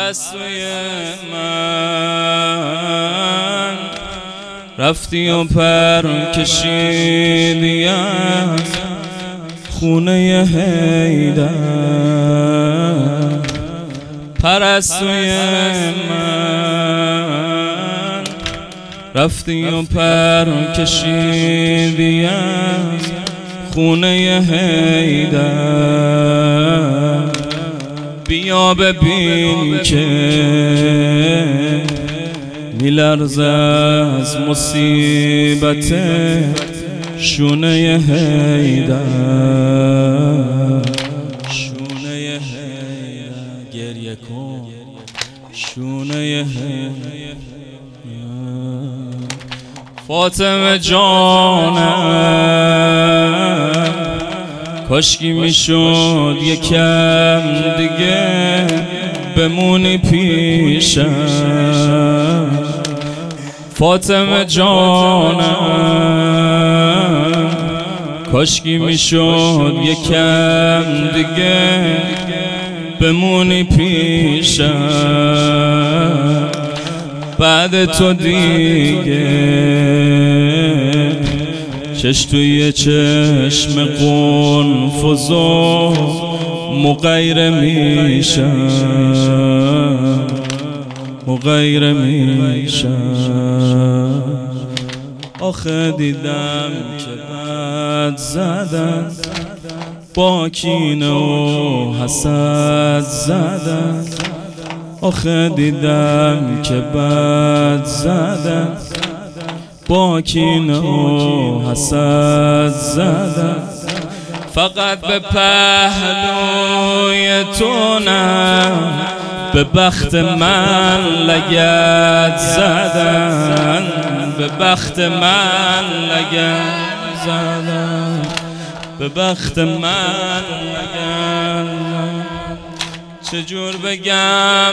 پرستوی من رفتی و پر کشیدی از خونه حیدر. پرستوی من رفتی و پر کشیدی از خونه حیدر. بیا ببین که میلرزه از مصیبت شونه حیدر. شونه حیدر گریه کن، شونه حیدر. فاطمه جانم کاشکی میشد یکم دیگه بمونی پیشم. فاطمه جانم کاشکی میشد یکم دیگه بمونی پیشم. بعد تو دیگه چش توی چشم قنفذ و مغیر میشم، مغیر میشم. آخه دیدم که بد زدن، با کینه و حسد زدن. آخه دیدم که بد زدن، با کینه و حسد زدن. فقط به پهلوی تو نه، به بخت من لگد زدن. به بخت من لگد زدن، به بخت من لگد. چجور بگم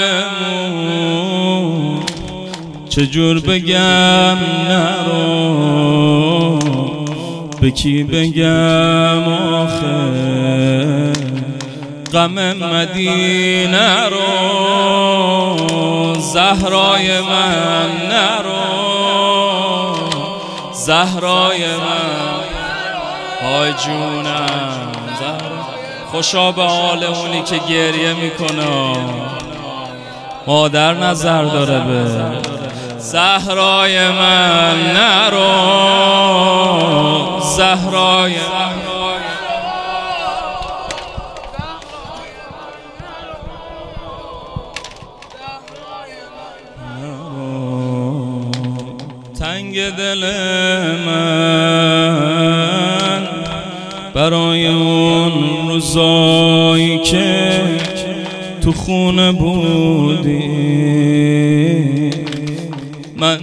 بمون، چجور بگم نرو، به کی بگم آخه غم مدینه رو. زهرای من نرو، زهرای من های جونم. خوشا به حال اونی که گریه میکنه، مادر نظر داره به زهرای من نرو، زهرای من. تنگ دل من برای اون روزایی که تو خونه بودی. من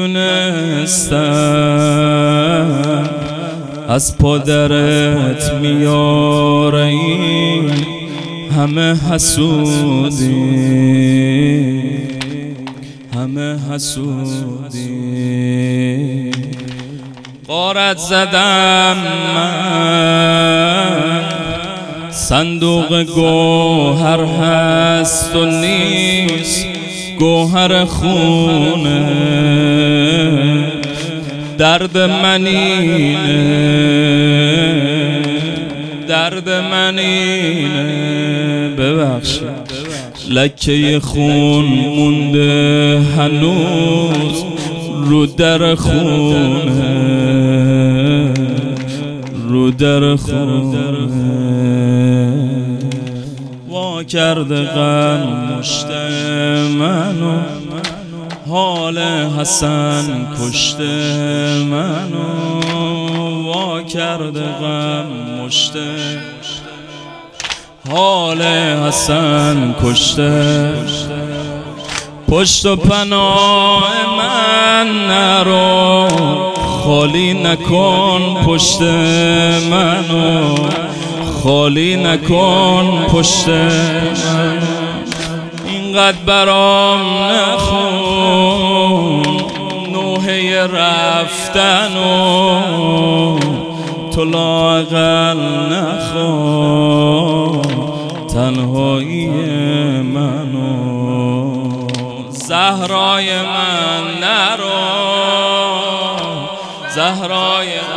میدونستم از پادرت میاره این همه حسودی، همه حسودی. غارت زدم من، صندوق گوهر هست و نیست گوهر خونه. درد من اینه، درد من اینه. ببخشید لکه خون مونده هنوز رو در خونه، رو در خونه. وا کرده غم مشت منو، حال حسن کشته منو. وا کرده غم مشت، حال حسن کشته. پشت و پناه من نرو، خالی نکن پشت منو، خالی نکن پشت من. اینقدر برام نخون نوحه رفتنو، تو لااقل نخون تنهایی منو. زهرای من نرو، زهرای